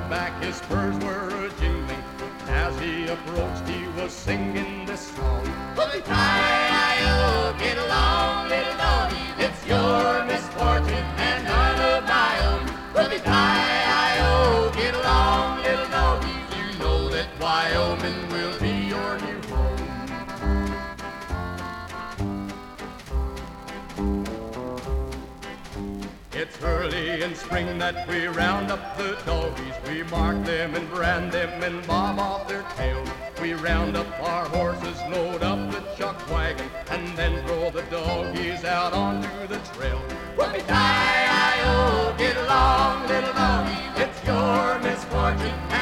back, his spurs were a-jingling. As he approached, he was singing this song. Whoopie-tie-I-O, get along, little doggy. It's your misfortune and none of my own. Whoopie-tie-I-O, get along, little doggy. You know that Wyoming will be your new home. It's early in spring that we round up the doggies. We mark them and brand them and bob off their tails. We round up our horses, load up the chuck wagon, and then throw the doggies out onto the trail. Whoopie-tie-I-O, get along, little doggy. It's your misfortune